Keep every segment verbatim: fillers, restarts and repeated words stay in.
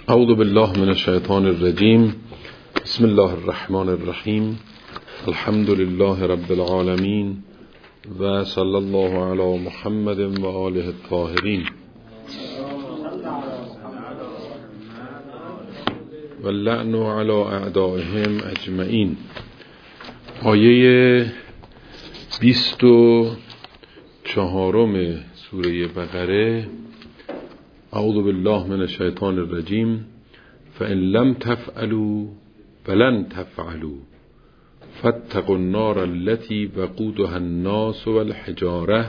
اعوذ بالله من الشیطان الرجیم. بسم الله الرحمن الرحیم. الحمد لله رب العالمین و صلی الله علی محمد و آله الطاهرین و اللعن علی اعدائهم اجمعین. آیه بیست و چهارم سوره بقره. اعوذ بالله من الشیطان الرجیم. فإن لم تفعلوا فلن تفعلوا فاتقوا النار التي وقودها الناس والحجاره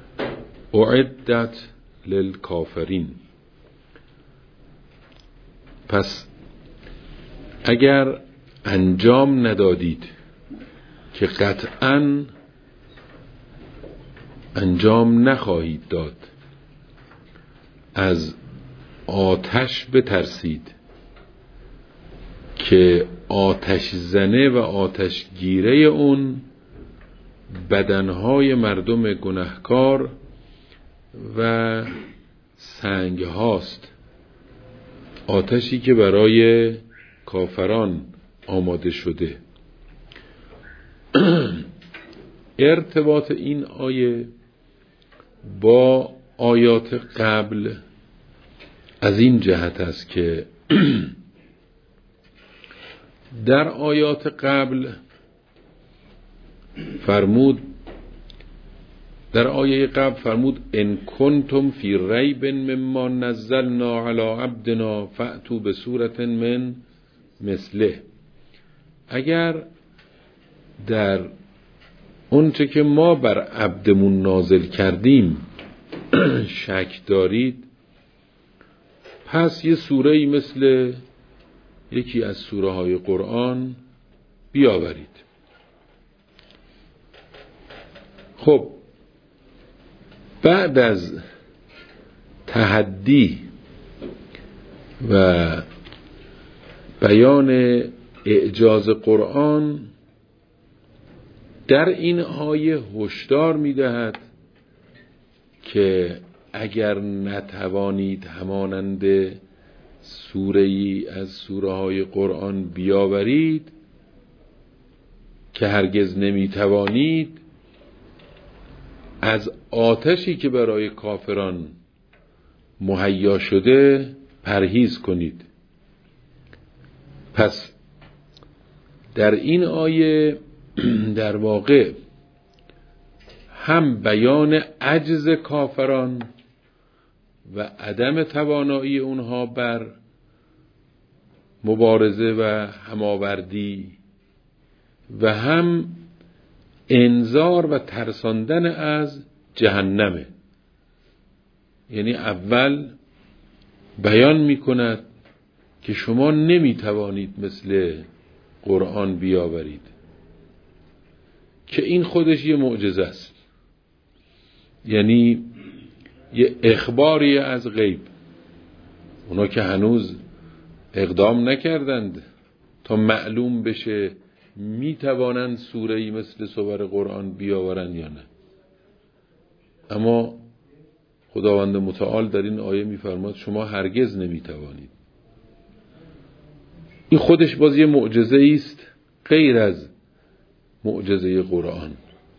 اعدت للکافرین. پس اگر انجام ندادید که قطعاً انجام نخواهید داد، از آتش بترسید که آتش زنه و آتش گیره اون بدنهای مردم گناهکار و سنگ هاست، آتشی که برای کافران آماده شده. ارتباط این آیه با آیات قبل از این جهت است که در آیات قبل فرمود در آیه قبل فرمود ان کنتم فی ریب مما نزلنا علی عبدنا فأتوا بسورة من مثله. اگر در اونچه که ما بر عبدمون نازل کردیم شک دارید، پس یه سوره‌ای مثل یکی از سوره های قرآن بیاورید. خب بعد از تحدی و بیان اعجاز قرآن، در این آیه هشدار می‌دهد که اگر نتوانید همانند سوره‌ای از سوره های قرآن بیاورید، که هرگز نمیتوانید، از آتشی که برای کافران مهیا شده پرهیز کنید. پس در این آیه در واقع هم بیان عجز کافران و عدم توانایی اونها بر مبارزه و هماوردی و هم انذار و ترساندن از جهنمه. یعنی اول بیان می کند که شما نمی توانید مثل قرآن بیاورید، که این خودش یه معجزه است، یعنی یه اخباری از غیب. اونا که هنوز اقدام نکردند تا معلوم بشه می توانند سوره‌ای مثل سور قرآن بیاورند یا نه، اما خداوند متعال در این آیه می فرماد شما هرگز نمی توانید. این خودش باز یه معجزه است غیر از معجزه قرآن.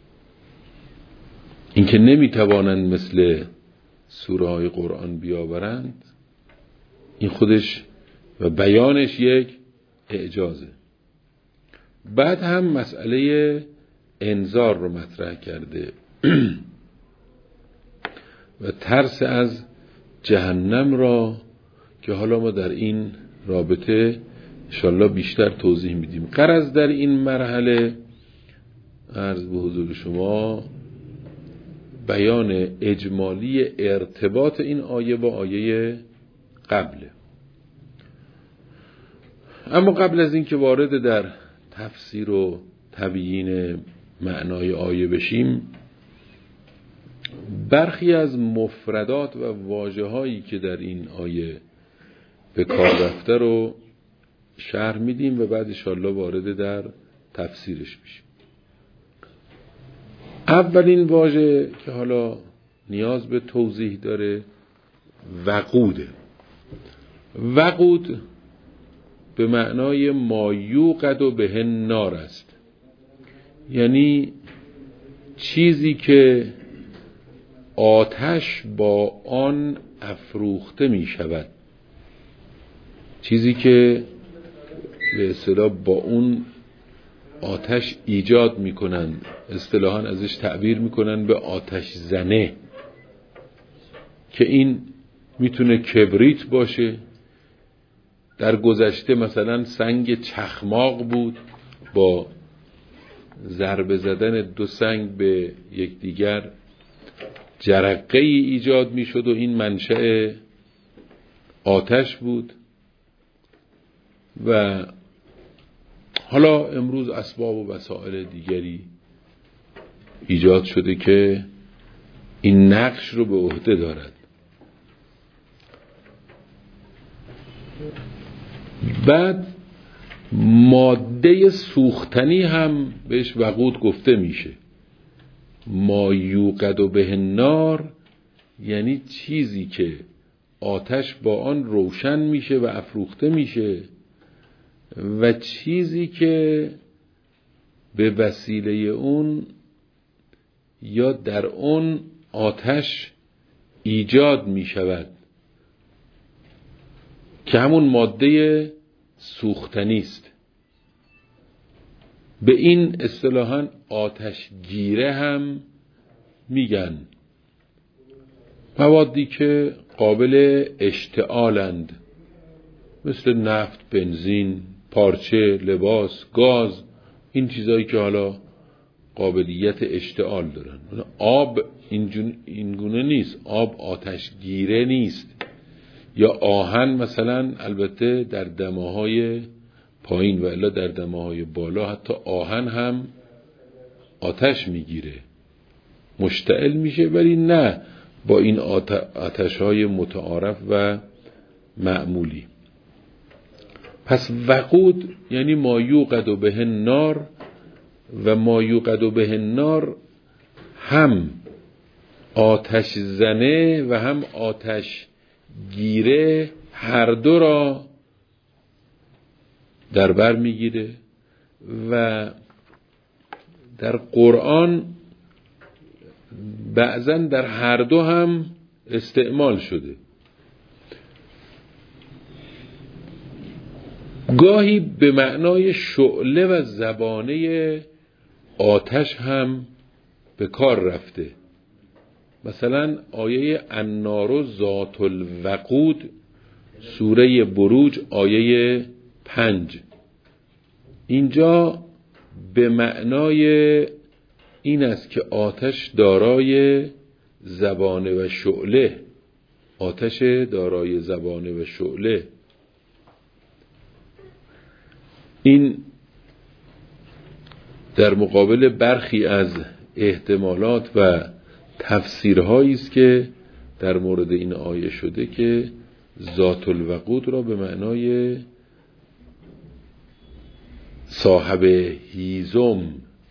این که نمی توانند مثل سوره های قرآن بیاورند، این خودش و بیانش یک اعجازه. بعد هم مسئله انذار رو مطرح کرده و ترس از جهنم را، که حالا ما در این رابطه انشالله بیشتر توضیح میدیم. غرض در این مرحله عرض به حضور شما بیان اجمالی ارتباط این آیه با آیه قبله. اما قبل از این که وارد در تفسیر و تبیین معنای آیه بشیم، برخی از مفردات و واژه‌هایی که در این آیه به کار رفته رو شرح میدیم و بعد انشالله وارد در تفسیرش میشیم. اولین واژه که حالا نیاز به توضیح داره وقوده. وقود به معنای ما یوقد به النار است، یعنی چیزی که آتش با آن افروخته می شود، چیزی که به اصطلاح با اون آتش ایجاد می کنند، اصطلاحاً ازش تعبیر می کنند به آتش زنه، که این میتونه کبریت باشه. در گذشته مثلا سنگ چخماق بود، با ضربه زدن دو سنگ به یکدیگر جرقه ای ایجاد می شد و این منشأ آتش بود. و حالا امروز اسباب و وسایل دیگری ایجاد شده که این نقش رو به عهده دارد. بعد ماده سوختنی هم بهش وقود گفته میشه. ما یوقد به النار یعنی چیزی که آتش با آن روشن میشه و افروخته میشه، و چیزی که به وسیله اون یا در اون آتش ایجاد میشود، که همون ماده سوختنی است. به این اصطلاحاً آتش گیره هم میگن، موادی که قابل اشتعالند، مثل نفت، بنزین، پارچه، لباس، گاز، این چیزایی که حالا قابلیت اشتعال دارن. آب این گونه نیست، آب آتش گیره نیست. یا آهن مثلا، البته در دماهای پایین و الا در دماهای بالا حتی آهن هم آتش میگیره، مشتعل میشه، ولی نه با این آتش های متعارف و معمولی. پس وقود یعنی ما یوقد به النار، و ما یوقد به النار هم آتش زنه و هم آتش گیره، هر دو را در بر میگیره. و در قرآن بعضا در هر دو هم استعمال شده. گاهی به معنای شعله و زبانه آتش هم به کار رفته. مثلا آیه النار ذات الوقود، سوره بروج آیه پنج، اینجا به معنای این است که آتش دارای زبانه و شعله، آتش دارای زبانه و شعله. این در مقابل برخی از احتمالات و تفسیرهایی است که در مورد این آیه شده که ذات الوقود را به معنای صاحب هیزم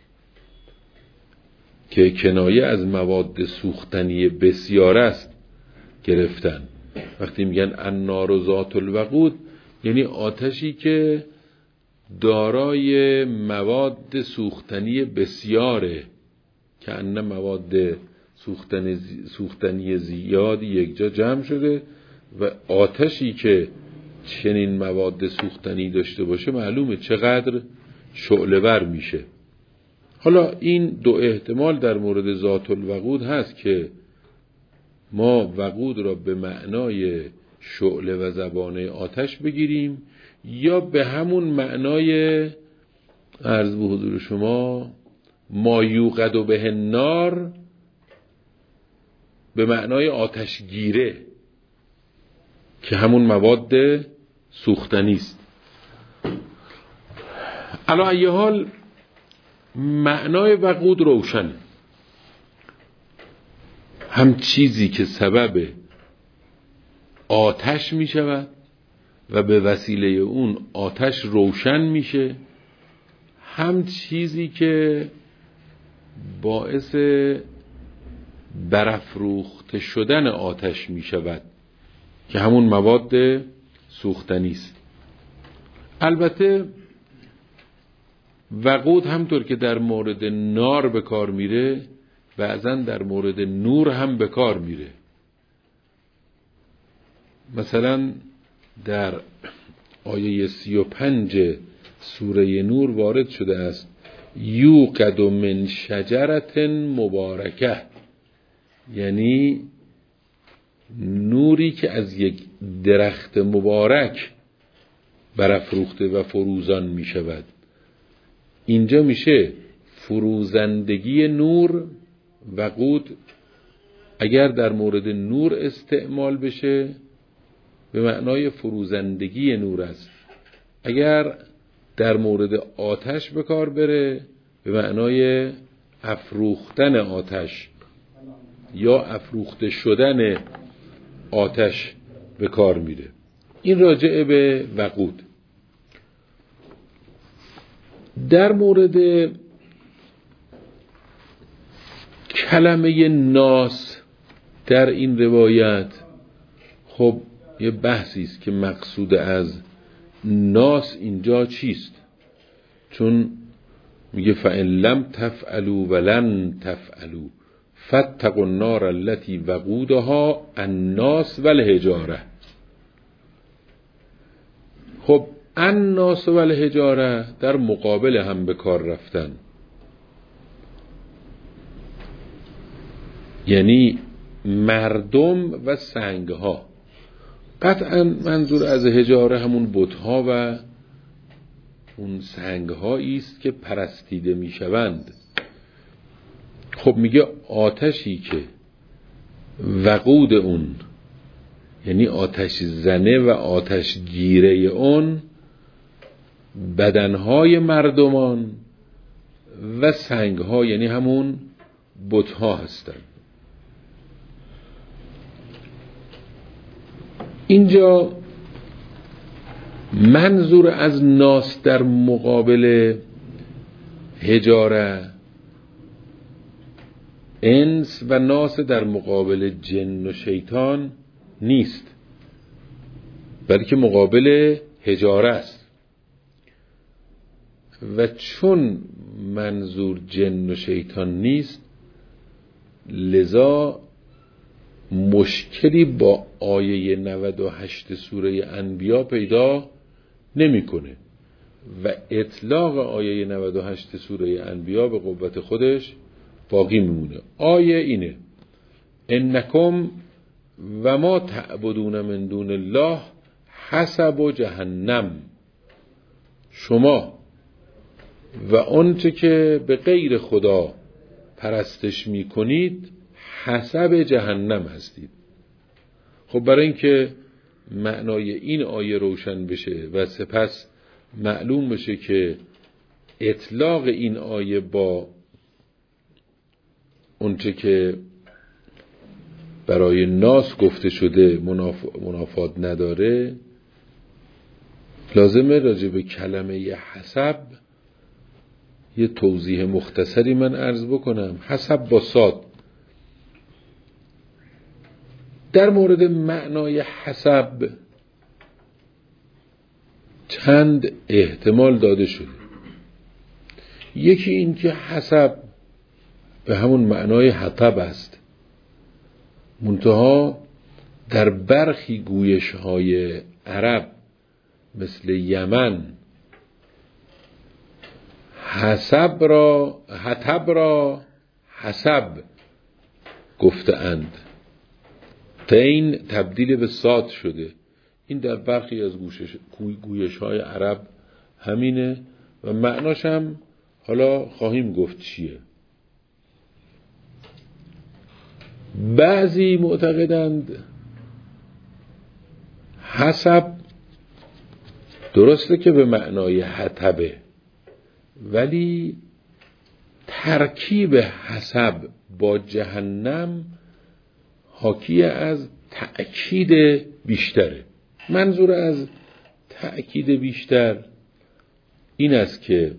که کنایه از مواد سوختنی بسیار است گرفتن. وقتی میگن النار ذات الوقود یعنی آتشی که دارای مواد سوختنی بسیاره، که ان مواد سوختنی, سوختنی زیادی یک جا جمع شده، و آتشی که چنین مواد سوختنی داشته باشه معلومه چقدر شعله‌ور میشه. حالا این دو احتمال در مورد ذات الوقود هست که ما وقود را به معنای شعله و زبانه آتش بگیریم، یا به همون معنای عرض به حضور شما ما یوقد به النار به معنای آتش گیره که همون مواد سوختنی است. علی ای حال معنای وقود روشن، هم چیزی که سبب آتش می شود و به وسیله اون آتش روشن میشه، هم چیزی که باعث برافروخته شدن آتش می شود که همون مواد سوختنی است. البته وقود همطور که در مورد نار به کار میره، بعضا در مورد نور هم به کار میره. مثلا در آیه سی و پنج سوره نور وارد شده است یوقد من شجرة مبارکه، یعنی نوری که از یک درخت مبارک برافروخته و فروزان می شود. اینجا میشه فروزندگی نور. وقود اگر در مورد نور استعمال بشه به معنای فروزندگی نور است، اگر در مورد آتش به کار بره به معنای افروختن آتش یا افروخته شدن آتش به کار میره. این راجع به وقود. در مورد کلمه ناس در این روایت خب یه بحثی است که مقصود از ناس اینجا چیست، چون میگه فَإِن لَمْ تَفْعَلُوا وَلَنْ تَفْعَلُوا فَاتَّقُوا النَّارَ الَّتِي وَقُودُهَا النَّاسُ وَالْحِجَارَةُ. خب الناس و الحجاره در مقابل هم به کار رفتن، یعنی مردم و سنگ ها. قطعا منظور از حجاره همون بت‌ها و اون سنگ هایی است که پرستیده می شوند. خب میگه آتشی که وقود اون یعنی آتش زنه و آتش گیره اون بدنهای مردمان و سنگها یعنی همون بت‌ها هستند. اینجا منظور از ناس در مقابل حجاره، انس و ناس در مقابل جن و شیطان نیست، بلکه مقابل حجاره است. و چون منظور جن و شیطان نیست، لذا مشکلی با آیه نود و هشت سوره انبیا پیدا نمی‌کنه و اطلاق آیه نود و هشت سوره انبیا به قوت خودش باقی میمونه. آیه اینه انکم و ما تعبدون من دون الله حسب جهنم، شما و آنچه که به غیر خدا پرستش میکنید حسب جهنم هستید. خب برای اینکه معنای این آیه روشن بشه و سپس معلوم بشه که اطلاق این آیه با اونچه که برای ناس گفته شده مناف... منافات نداره، لازمه راجع به کلمه حسب یه توضیح مختصری من عرض بکنم. حسب با صاد در مورد معنای حسب چند احتمال داده شده. یکی این که حسب به همون معنای حطب است، منتها در برخی گویش های عرب مثل یمن حسب را حطب را حسب گفتند، تین تبدیل به صاد شده. این در برخی از گویش های عرب همینه و معناش هم حالا خواهیم گفت چیه. بعضی معتقدند حسب درسته که به معنای حطبه، ولی ترکیب حسب با جهنم حاکی از تأکید بیشتره. منظور از تأکید بیشتر این است که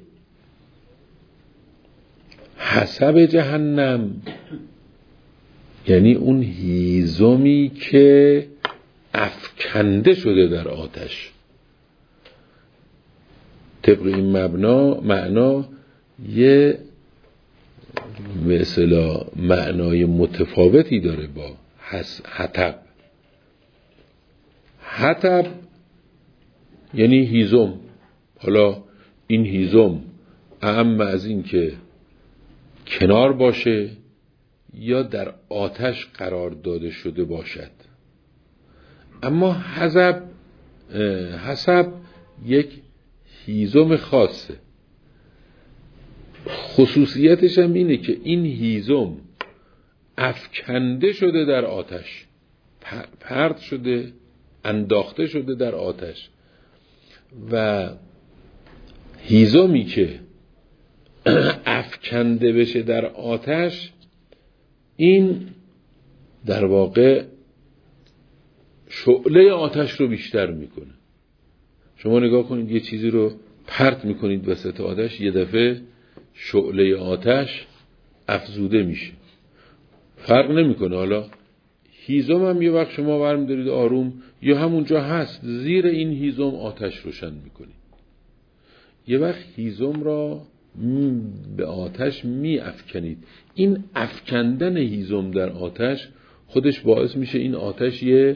حسب جهنم یعنی اون هیزمی که افکنده شده در آتش. طبق این مبنا معنا یه به اصطلاح معنای متفاوتی داره با حطب. حطب یعنی هیزم. حالا این هیزم اعم از این که کنار باشه یا در آتش قرار داده شده باشد. اما حطب حطب یک هیزم خاصه. خصوصیتش هم اینه که این هیزم افکنده شده در آتش، پرت شده، انداخته شده در آتش. و هیزمی که افکنده بشه در آتش، این در واقع شعله آتش رو بیشتر میکنه. شما نگاه کنید یه چیزی رو پرت میکنید وسط آتش، یه دفعه شعله آتش افزوده میشه. فرق نمیکنه حالا هیزم هم یه وقت شما برمی دارید آروم یا همونجا هست، زیر این هیزم آتش روشن میکنید. یه وقت هیزم را به آتش می افکنید. این افکندن هیزم در آتش خودش باعث میشه این آتش یه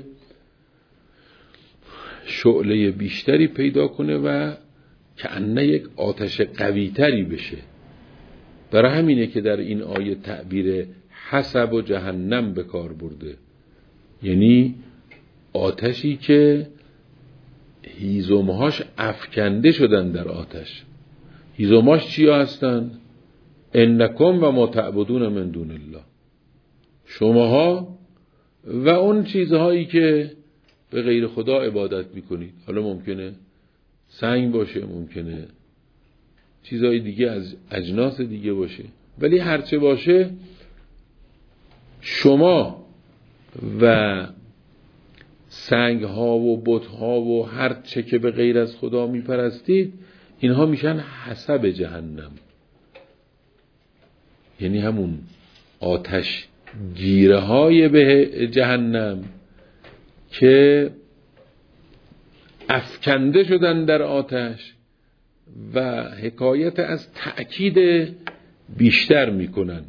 شعله بیشتری پیدا کنه و کأنه یک آتش قوی تری بشه. برای همینه که در این آیه تعبیر حسب و جهنم به کار برده، یعنی آتشی که هیزمهاش افکنده شدن در آتش. هیزمهاش چیا هستن؟ انکم و ما تعبدون من دون الله، شماها و اون چیزهایی که به غیر خدا عبادت میکنید. حالا ممکنه سنگ باشه، ممکنه چیزهای دیگه از اجناس دیگه باشه، ولی هرچه باشه شما و سنگ ها و بت ها و هر چه که به غیر از خدا میپرستید، اینها میشن حسب جهنم، یعنی همون آتش گیره های به جهنم که افکنده شدن در آتش و حکایت از تأکید بیشتر میکنن.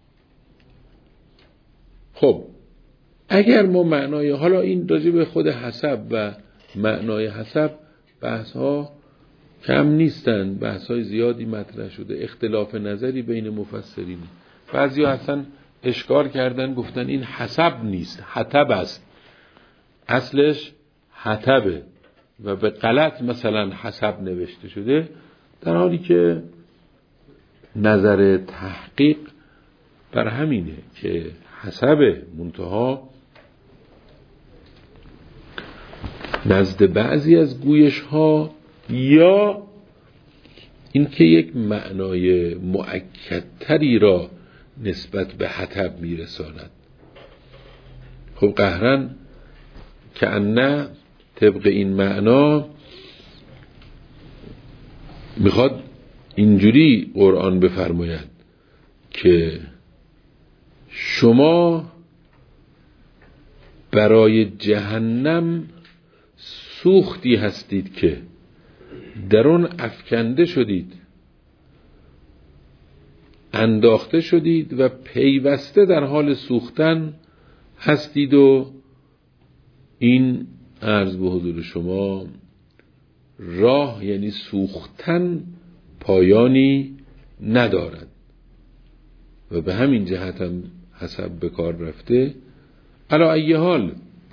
خب اگر ما معنای، حالا این راجع به خود حسب و معنای حسب بحث ها کم نیستن، بحث های زیادی مطرح شده، اختلاف نظری بین مفسرین. بعضی ها اصلا اشکال کردن، گفتن این حسب نیست، حطب است، اصلش حطبه و به غلط مثلا حسب نوشته شده، در حالی که نظر تحقیق بر همینه که حسب منتها نزد بعضی از گویش ها یا اینکه یک معنای مؤکدتری را نسبت به حطب میرساند. خب قهرن که انه طبق این معنا میخواد اینجوری قرآن بفرماید که شما برای جهنم سوختی هستید که در اون افکنده شدید، انداخته شدید و پیوسته در حال سوختن هستید و این عرض به حضور شما راه، یعنی سوختن، پایانی ندارد و به همین جهت هم حسب به کار رفته. علی ای حال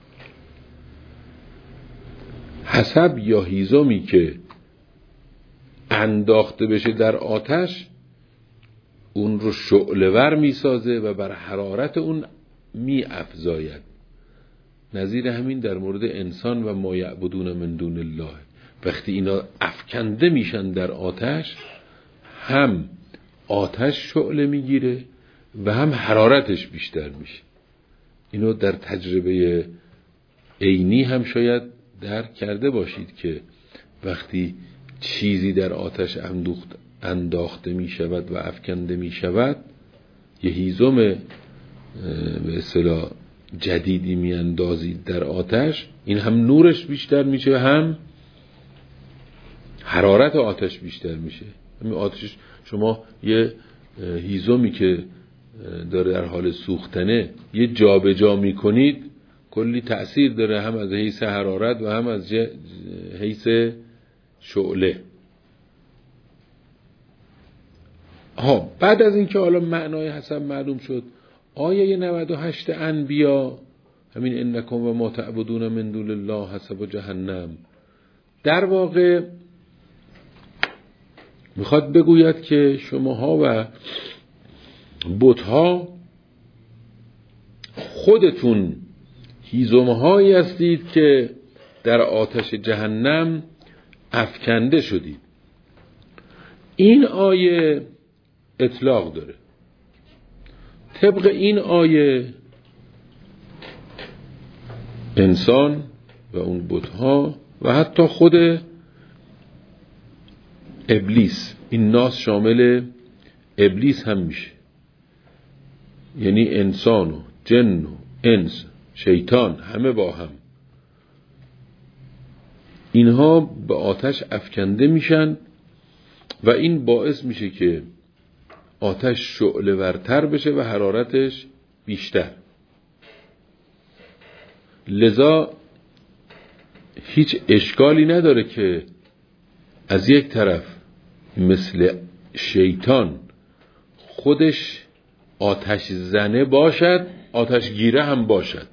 حسب یا هیزمی که انداخته بشه در آتش اون رو شعله‌ور می سازه و بر حرارت اون می افزاید. نظیر همین در مورد انسان و ما یعبدون من دون الله، وقتی اینا افکنده میشن در آتش، هم آتش شعله میگیره و هم حرارتش بیشتر میشه. اینو در تجربه عینی هم شاید درک کرده باشید که وقتی چیزی در آتش انداخته می شود و افکنده می شود، یه هیزم به اصطلاح جدیدی میاندازید در آتش، این هم نورش بیشتر میشه، هم حرارت آتش بیشتر میشه. همین آتش، شما یه هیزمی که داره در حال سوختنه یه جا به جا میکنید، کلی تأثیر داره، هم از حیث حرارت و هم از حیث شعله. ها بعد از اینکه حالا معنای حسب معلوم شد، آیه نود و هشت انبیا، همین انکم و ما تعبدون من دون الله حسب جهنم، در واقع میخواد بگوید که شماها و بتها خودتون هیزم‌هایی هستید که در آتش جهنم افکنده شدید. این آیه اطلاق داره. طبق این آیه انسان و اون بتها و حتی خود ابلیس، این ناس شامل ابلیس هم میشه، یعنی انسان و جن و انس، شیطان، همه با هم اینها به آتش افکنده میشن و این باعث میشه که آتش شعله ورتر بشه و حرارتش بیشتر. لذا هیچ اشکالی نداره که از یک طرف مثل شیطان خودش آتش زنه باشد، آتش گیره هم باشد.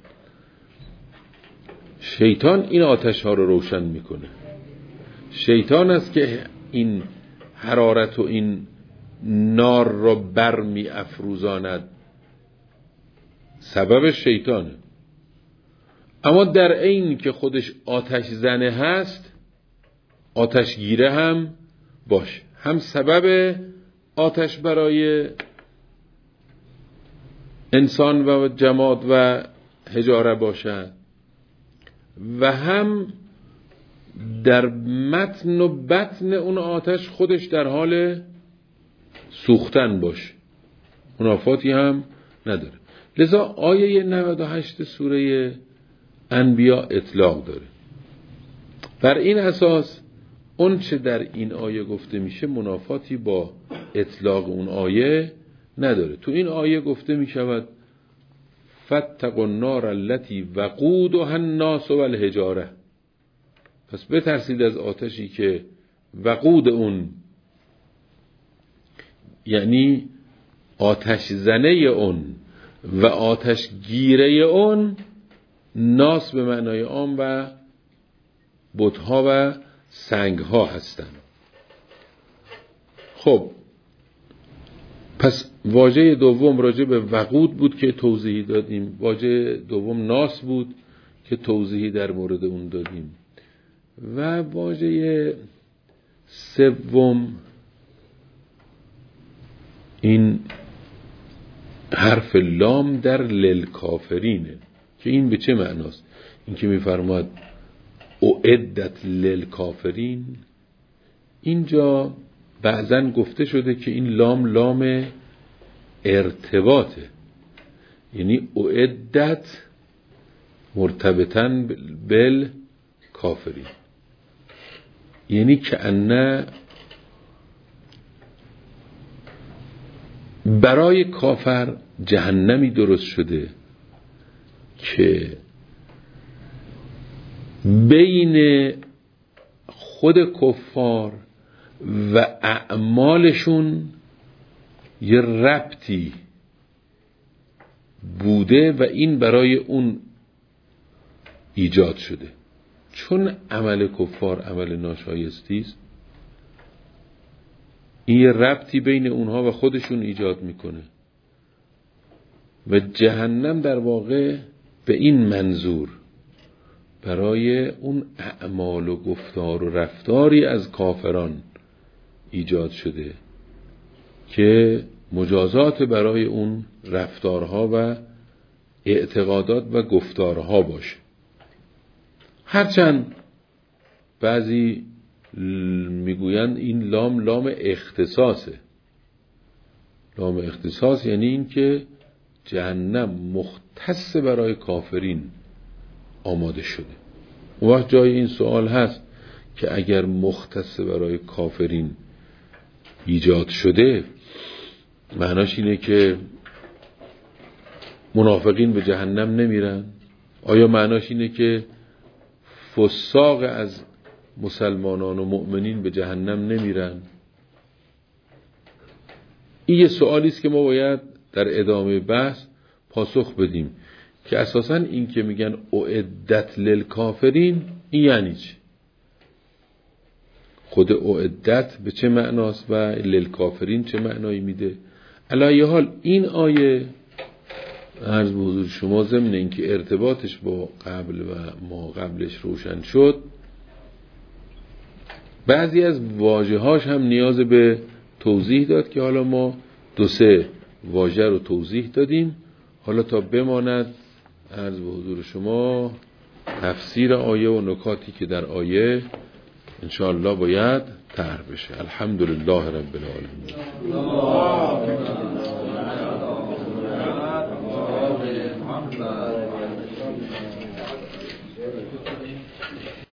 شیطان این آتش ها رو روشن میکنه. شیطان است که این حرارت و این نار را بر می افروزاند، سبب شیطانه. اما در عین که خودش آتش زنه هست، آتش گیره هم باشه، هم سبب آتش برای انسان و جماد و حجاره باشد و هم در متن و بطن اون آتش خودش در حال سوختن باشه، منافاتی هم نداره. لذا آیه نود و هشت سوره انبیا اطلاق داره. بر این اساس اون چه در این آیه گفته میشه منافاتی با اطلاق اون آیه نداره. تو این آیه گفته میشود فاتقوا النار التي وقودها الناس والحجاره، پس بترسید از آتشی که وقود اون یعنی آتش زنه اون و آتش گیره اون، ناس به معنای عام و بتها و سنگها هستند. خب پس واژه دوم راجع به وقود بود که توضیحی دادیم، واژه دوم ناس بود که توضیحی در مورد اون دادیم، و واژه سوم این حرف لام در للکافرینه که این به چه معناست؟ این که میفرماد اعدت للکافرین، اینجا بعضن گفته شده که این لام لام ارتباطه، یعنی اعدت مرتبطن بل کافرین، یعنی که انه برای کافر جهنمی درست شده که بین خود کفار و اعمالشون یه ربطی بوده و این برای اون ایجاد شده. چون عمل کفار عمل ناشایستی است، این یه ربطی بین اونها و خودشون ایجاد میکنه و جهنم در واقع به این منظور برای اون اعمال و گفتار و رفتاری از کافران ایجاد شده که مجازات برای اون رفتارها و اعتقادات و گفتارها باشه. هرچند بعضی میگویند این لام لام اختصاصه. لام اختصاص یعنی این که جهنم مختص برای کافرین آماده شده. اون وقت جای این سوال هست که اگر مختص برای کافرین ایجاد شده، معناش اینه که منافقین به جهنم نمیرن؟ آیا معناش اینه که فساق از مسلمانان و مؤمنین به جهنم نمیرن؟ این یه سوالی است که ما باید در ادامه بحث پاسخ بدیم که اساساً این که میگن اعدت للکافرین، این یعنی چی؟ خود اعدت به چه معناست و للکافرین چه معنایی میده؟ علی حال این آیه عرض به حضور شما ضمن اینکه ارتباطش با قبل و ما قبلش روشن شد، بعضی از واژه‌هاش هم نیاز به توضیح داد که حالا ما دو سه واژه رو توضیح دادیم. حالا تا بماند عرض به حضور شما تفسیر آیه و نکاتی که در آیه انشاءالله باید طرح بشه. الحمدلله رب العالمین.